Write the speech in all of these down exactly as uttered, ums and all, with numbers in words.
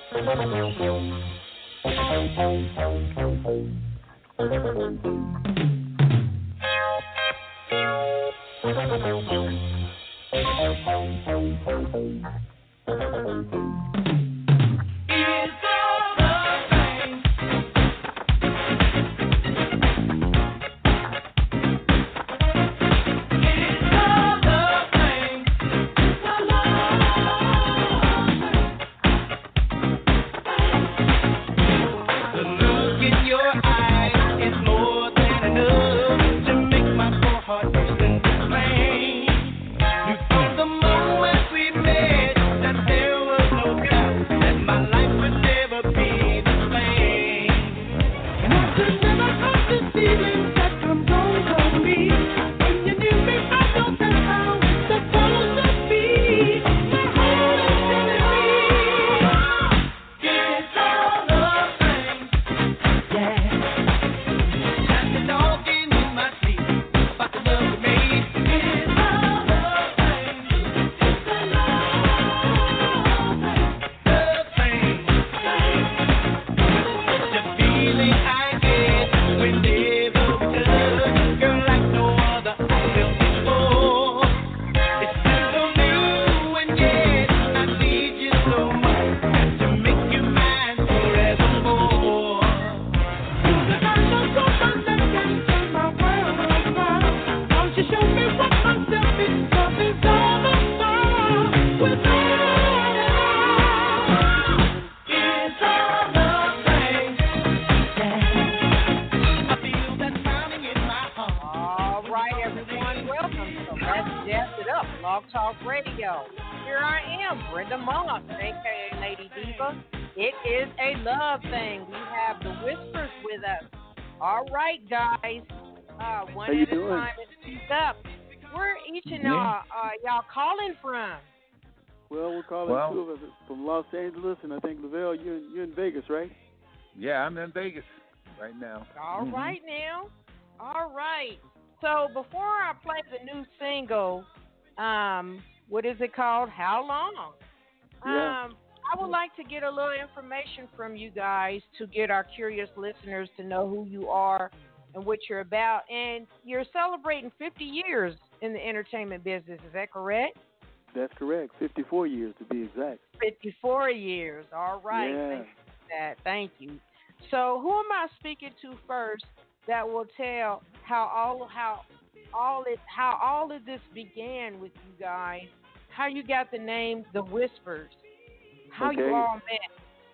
Los Angeles, and I think Lavelle, you're in, you're in Vegas, right? Yeah, I'm in Vegas right now. All mm-hmm. right now, all right. So before I play the new single, um, what is it called? How Long? Yeah. Um, I would like to get a little information from you guys to get our curious listeners to know who you are and what you're about. And you're celebrating fifty years in the entertainment business. Is that correct? That's correct. fifty-four years to be exact. fifty-four years. All right. Yeah. Thank you for that. Thank you. So, who am I speaking to first that will tell how all how all it how all of this began with you guys? How you got the name The Whispers? How okay. you all met?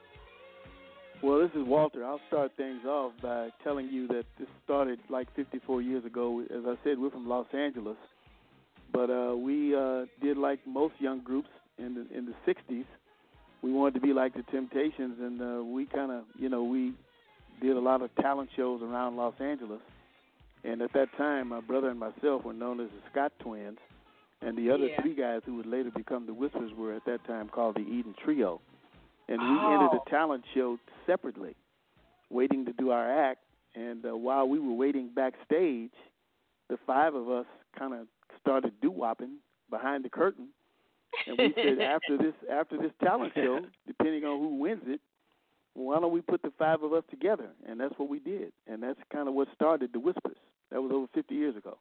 Well, this is Walter. I'll start things off by telling you that this started like fifty-four years ago. As I said, we're from Los Angeles. But uh, we uh, did like most young groups in the in the sixties. We wanted to be like the Temptations, and uh, we kind of, you know, we did a lot of talent shows around Los Angeles. And at that time, my brother and myself were known as the Scott Twins, and the other yeah. three guys who would later become the Whispers were at that time called the Eden Trio. And we oh. entered the talent show separately, waiting to do our act. And uh, while we were waiting backstage, the five of us kind of started doo-wopping behind the curtain, and we said after this after this talent show, depending on who wins it, why don't we put the five of us together? And that's what we did, and that's kind of what started the Whispers. That was over fifty years ago.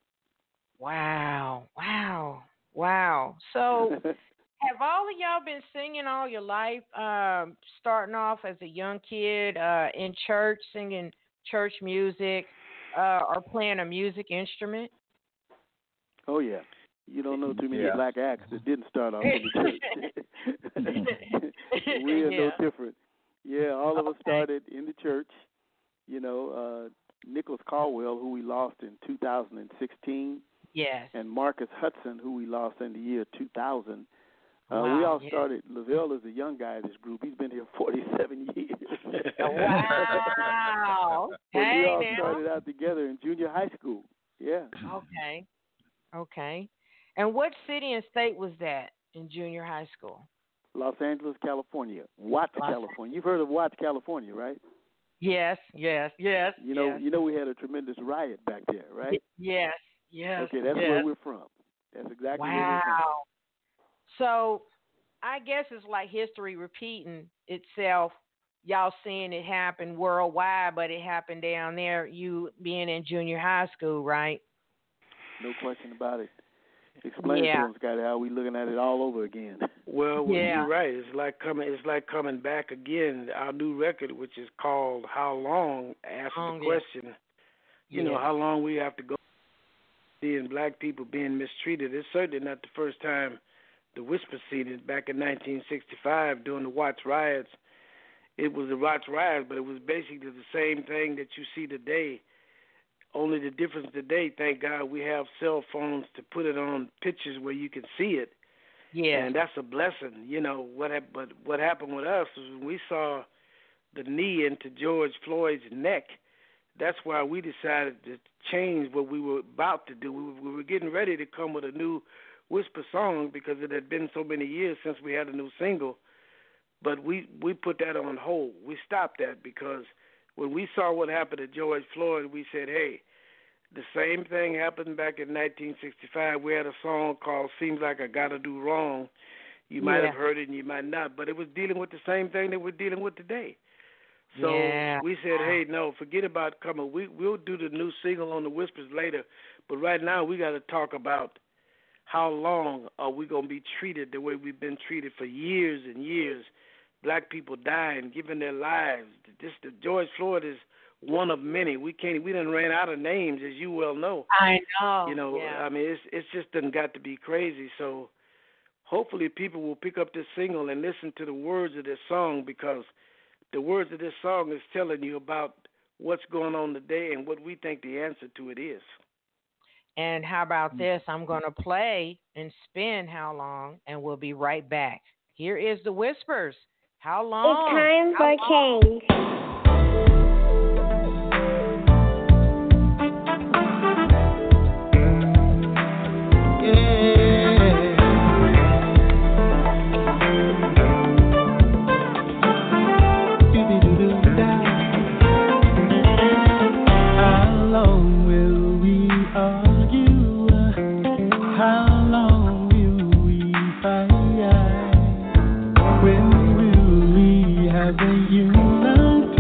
Wow, wow, wow. So have all of y'all been singing all your life, um, starting off as a young kid uh, in church, singing church music, uh, or playing a music instrument? Oh, yeah. You don't know too many yeah. black acts that didn't start off in the church. We are yeah. no different. Yeah, all of us okay. started in the church. You know, uh, Nicholas Caldwell, who we lost in two thousand sixteen. Yes. And Marcus Hudson, who we lost in the year two thousand. Uh, wow, we all yeah. started, Lavelle is a young guy in this group. He's been here forty-seven years. Wow. But hey, we all now. started out together in junior high school. Yeah. Okay. Okay. And what city and state was that in junior high school? Los Angeles, California. Watts, Los California. You've heard of Watts, California, right? Yes, yes, yes. You know, yes. you know we had a tremendous riot back there, right? Yes, yes. Okay, that's yes. where we're from. That's exactly wow. where we're from. So, I guess it's like history repeating itself. Y'all seeing it happen worldwide, but it happened down there. You being in junior high school, right? No question about it. Explain yeah. to them, Scotty, how we looking at it all over again. Well, well yeah. you're right. It's like coming. It's like coming back again. Our new record, which is called "How Long," asks Long, the question. You yeah. know, how long we have to go seeing black people being mistreated. It's certainly not the first time the Whispers seen it. Back in nineteen sixty-five, during the Watts riots, it was the Watts riots, but it was basically the same thing that you see today. Only the difference today, thank God, we have cell phones to put it on pictures where you can see it. Yeah. And that's a blessing. You know, what hap- but what happened with us was when we saw the knee into George Floyd's neck, that's why we decided to change what we were about to do. We were, we were getting ready to come with a new Whisper song because it had been so many years since we had a new single. But we, we put that on hold. We stopped that because when we saw what happened to George Floyd, we said, hey, the same thing happened back in nineteen sixty-five. We had a song called Seems Like I Gotta Do Wrong. You might yeah. have heard it and you might not, but it was dealing with the same thing that we're dealing with today. So yeah. we said, hey, no, forget about coming. We, we'll do the new single on the Whispers later, but right now we got to talk about how long are we going to be treated the way we've been treated for years and years. Black people dying, giving their lives. This, the George Floyd is one of many. We can't. We done ran out of names, as you well know. I know. You know, yeah. I mean, it's it's just done got to be crazy. So hopefully people will pick up this single and listen to the words of this song, because the words of this song is telling you about what's going on today and what we think the answer to it is. And how about this? I'm going to play and spin How Long, and we'll be right back. Here is the Whispers. How long? It's time How for long? change. How long will we argue? How long will we fight? When will we have a unity?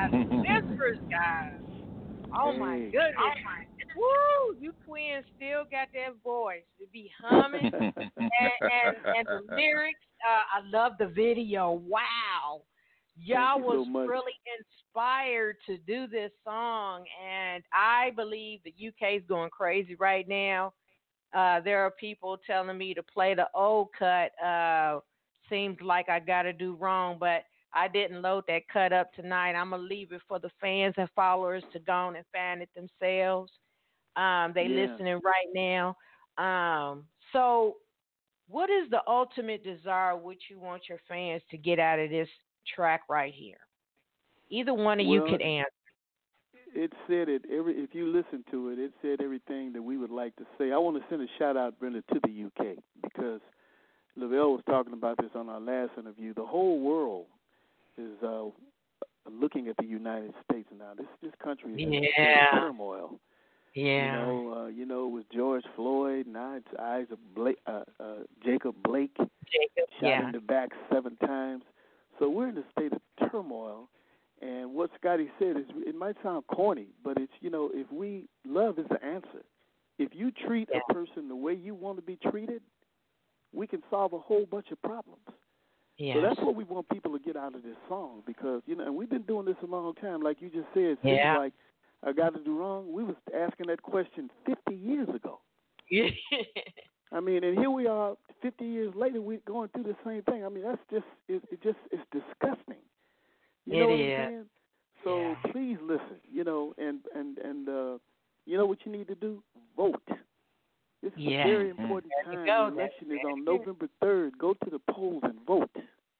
guys. Whispers, guys. Oh, hey. my goodness. Oh, my goodness. Woo! You twins still got that voice to be humming. and, and, and the lyrics, uh, I love the video. Wow. Y'all was so really inspired to do this song, and I believe the U K is going crazy right now. Uh, there are people telling me to play the old cut. Uh, seems like I got to do wrong, but I didn't load that cut up tonight. I'm going to leave it for the fans and followers to go on and find it themselves. Um, they yeah. listening right now. Um, so what is the ultimate desire, what you want your fans to get out of this track right here? Either one of well, you could answer. It said it every. If you listen to it, it said everything that we would like to say. I want to send a shout out, Brenda, to the U K because Lavelle was talking about this on our last interview. The whole world is uh, looking at the United States now. This this country is yeah. in turmoil. Yeah. You know, uh, you know, it was George Floyd. Now it's Isaac Blake, uh, uh, Jacob Blake, Jacob, shot yeah. in the back seven times. So we're in a state of turmoil. And what Scotty said is, it might sound corny, but it's, you know, if we, love is the answer. If you treat yeah. a person the way you want to be treated, we can solve a whole bunch of problems. Yes. So that's what we want people to get out of this song because, you know, and we've been doing this a long time. Like you just said, it seems yeah. like I got to do wrong. We was asking that question fifty years ago. I mean, and here we are fifty years later, we're going through the same thing. I mean, that's just, it, it just, it's disgusting. You it know what is. I'm saying? So yeah. please listen, you know, and, and, and uh, you know what you need to do? Vote. This is yeah. a very important there time. go. The election That's is on November third. Go to the polls and vote.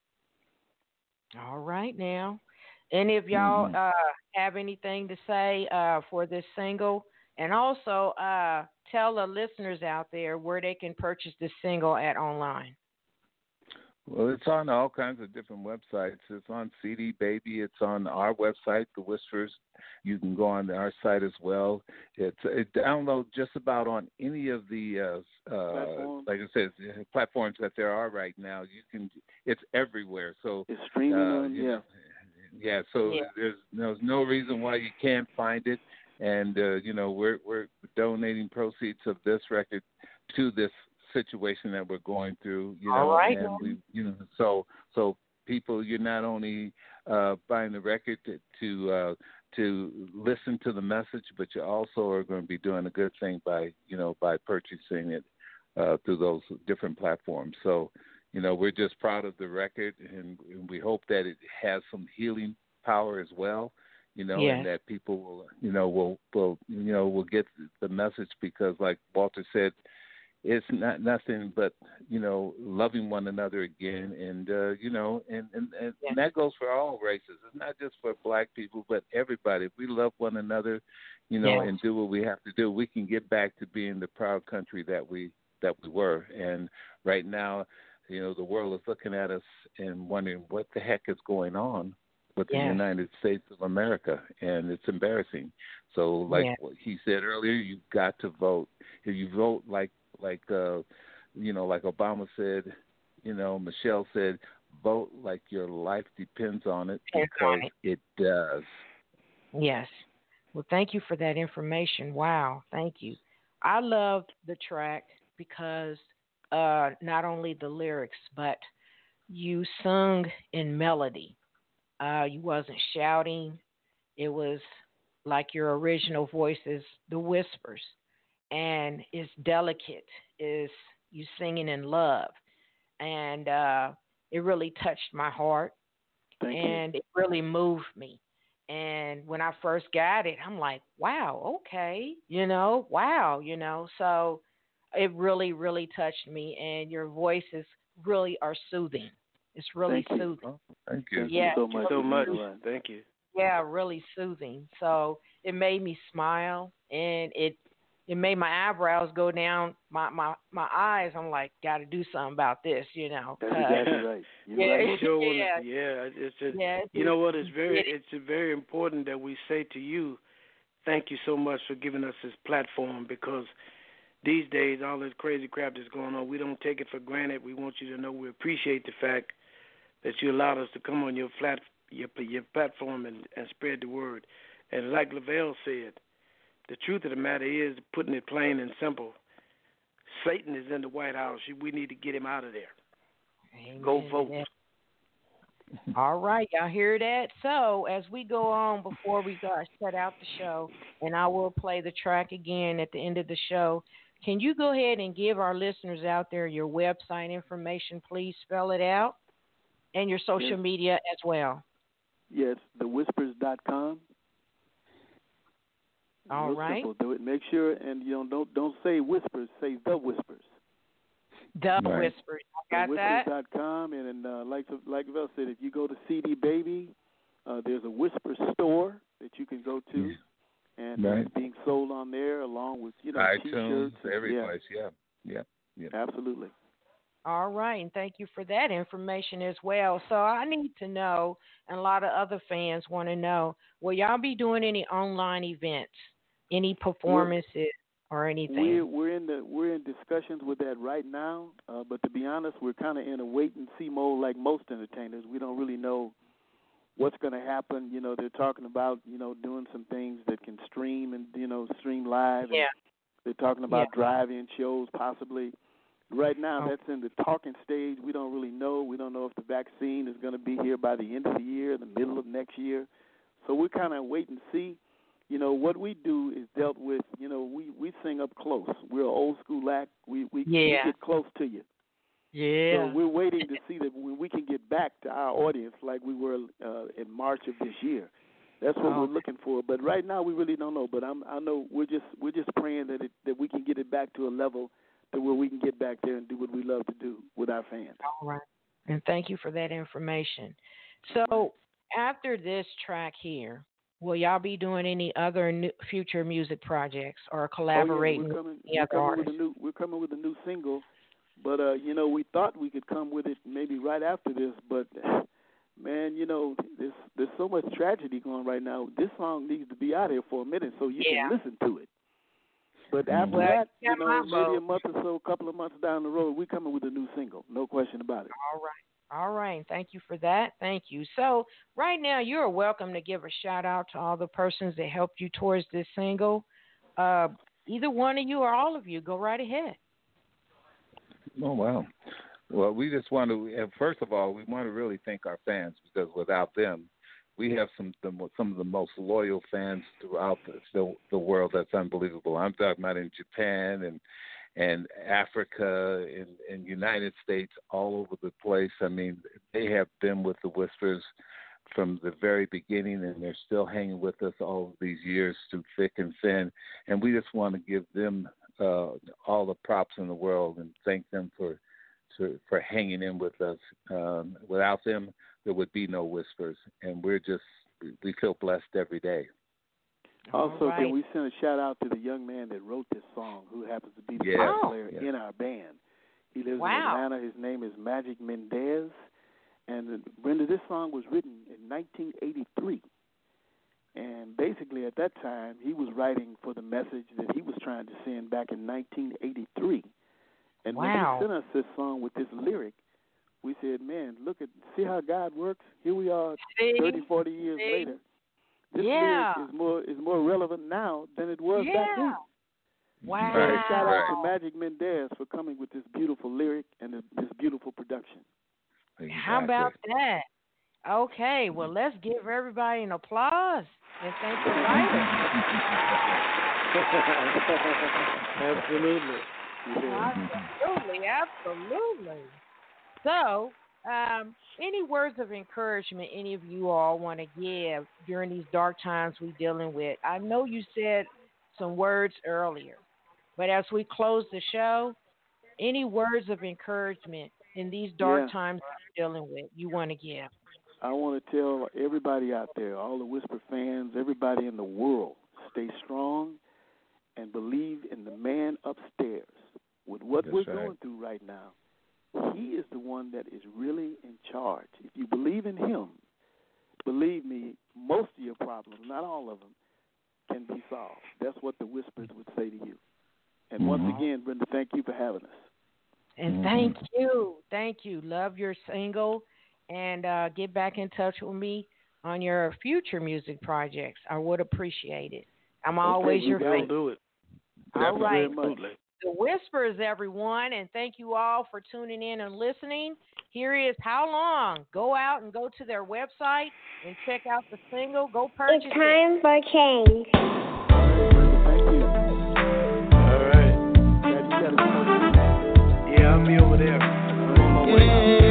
All right now. And if y'all mm-hmm. uh, have anything to say uh, for this single, and also uh, tell the listeners out there where they can purchase this single at online. Well, it's on all kinds of different websites. It's on C D Baby. It's on our website, The Whispers. You can go on our site as well. It's it download just about on any of the uh, uh, like I said, platforms that there are right now. You can. It's everywhere. So it's streaming uh, on. Yeah. Know, yeah. So yeah. there's there's no reason why you can't find it. And uh, you know we're we're donating proceeds of this record to this situation that we're going through, you know, right, and man. we, you know, so so people, you're not only uh, buying the record to to, uh, to listen to the message, but you also are going to be doing a good thing by, you know, by purchasing it uh, through those different platforms. So, you know, we're just proud of the record, and, and we hope that it has some healing power as well. You know, yes. and that people will, you know, will will you know will get the message because, like Walter said, it's not nothing but, you know, loving one another again. And, uh, you know, and, and, and yeah. that goes for all races. It's not just for black people, but everybody. If we love one another, you know, yeah. and do what we have to do, we can get back to being the proud country that we that we were. And right now, you know, the world is looking at us and wondering what the heck is going on with yes. the United States of America. And it's embarrassing. So like yeah. what he said earlier, you've got to vote. If you vote like, Like, uh, you know, like Obama said, you know, Michelle said, vote like your life depends on it because it does. Yes. Well, thank you for that information. Wow. Thank you. I loved the track because uh, not only the lyrics, but you sung in melody. Uh, you wasn't shouting. It was like your original voices, the whispers. And it's delicate, is you singing in love. And uh, it really touched my heart. Thank and you. It really moved me. And when I first got it, I'm like, wow, okay, you know, wow, you know. So it really, really touched me. And your voices really are soothing. It's really Thank soothing. You. Oh, thank you. Thank yeah, you so much. So much. Right. Thank you. Yeah, really soothing. So it made me smile, and it it made my eyebrows go down, my my, my eyes. I'm like, got to do something about this, you know. That's exactly right. You're yeah, right. I sure wanna, yeah, yeah. It's just, yeah. you know what? It's very, it's very important that we say to you, thank you so much for giving us this platform, because these days, all this crazy crap that's going on, we don't take it for granted. We want you to know we appreciate the fact that you allowed us to come on your flat your your platform and, and spread the word. And like Lavelle said, the truth of the matter is, putting it plain and simple, Satan is in the White House. We need to get him out of there. Amen. Go vote. All right, y'all hear that? So as we go on, before we go, shut out the show, and I will play the track again at the end of the show, can you go ahead and give our listeners out there your website information, please? Spell it out, and your social yes. media as well. Yes, the whispers dot com. All Real right. Simple. Do it. Make sure, and you know, don't don't say whispers. Say the whispers. The Right. Whispers. I got the that. whispers dot com, and, and uh, like like Vel said, if you go to C D Baby, uh, there's a Whisper store that you can go to, and Right. it's being sold on there along with you know iTunes, T-shirts. every yeah. place. Yeah, yeah, yeah. Absolutely. All right, and thank you for that information as well. So I need to know, and a lot of other fans want to know, will y'all be doing any online events, any performances, or anything? We're we're in the we're in discussions with that right now, uh, but to be honest, we're kind of in a wait and see mode like most entertainers. We don't really know what's going to happen. You know, they're talking about you know doing some things that can stream and you know stream live. Yeah. And they're talking about Yeah. drive-in shows possibly. Right now, Oh. that's in the talking stage. We don't really know. We don't know if the vaccine is going to be here by the end of the year, the middle of next year. So we're kind of wait and see. You know, what we do is dealt with, you know, we, we sing up close. We're an old school act. We, we, Yeah. we get close to you. Yeah. So we're waiting to see that we, we can get back to our audience like we were uh, in March of this year. That's what Oh. we're looking for. But right now, we really don't know. But I'm, I know we're just we're just praying that it, that we can get it back to a level to where we can get back there and do what we love to do with our fans. All right. And thank you for that information. So after this track here, will y'all be doing any other new, future music projects or collaborating Oh, yeah, we're coming, with any we're other coming artists? with a new we're coming with a new single, but uh, you know we thought we could come with it maybe right after this, but man, you know there's there's so much tragedy going right now. This song needs to be out here for a minute so you Yeah. can listen to it. But after Well, that, you you got know, my maybe a vote. month or so, a couple of months down the road, we're coming with a new single. No question about it. All right. All right. Thank you for that. Thank you. So right now, you're welcome to give a shout out to all the persons that helped you towards this single. Uh, either one of you or all of you, go right ahead. Oh, wow. Well, we just want to, first of all, we want to really thank our fans because without them, we have some the, some of the most loyal fans throughout the, the, the world. That's unbelievable. I'm talking about in Japan and and Africa and, and United States, all over the place. I mean, they have been with the Whispers from the very beginning, and they're still hanging with us all of these years through thick and thin. And we just want to give them uh, all the props in the world and thank them for for, for hanging in with us. Um, without them, there would be no Whispers, and we're just we feel blessed every day. Also, All right. can we send a shout out to the young man that wrote this song, who happens to be the Yes, bass player yes. in our band? He lives Wow. in Atlanta. His name is Magic Mendez. And uh, Brenda, this song was written in nineteen eighty-three. And basically, at that time, he was writing for the message that he was trying to send back in nineteen eighty-three. And Wow. when he sent us this song with this lyric, we said, man, look at, see how God works? Here we are See? thirty, forty years See? later. This Yeah. lyric is more is more relevant now than it was back then. Yeah. Wow. So Right, shout out right. to Magic Mendez for coming with this beautiful lyric and this, this beautiful production. How about that? Okay, well, let's give everybody an applause and thank the writer. Absolutely. Absolutely, absolutely. So, um, any words of encouragement any of you all want to give during these dark times we're dealing with? I know you said some words earlier, but as we close the show, any words of encouragement in these dark Yeah. times we're dealing with you want to give? I want to tell everybody out there, all the Whisper fans, everybody in the world, stay strong and believe in the man upstairs. With what That's we're right. going through right now, he is the one that is really in charge. If you believe in him, believe me, most of your problems, not all of them, can be solved. That's what the Whispers would say to you. And Mhm. once again, Brenda, thank you for having us. And Mhm. thank you. Thank you. Love your single. And uh, get back in touch with me on your future music projects. I would appreciate it. I'm Okay, always we your will fan. do it. All right. Absolutely. The Whispers, everyone, and thank you all for tuning in and listening. Here is How Long. Go out and go to their website and check out the single. Go purchase It's time it. for change. Thank you. All right. Yeah, you gotta come over. Yeah, I'll be over there. On my way. Yeah.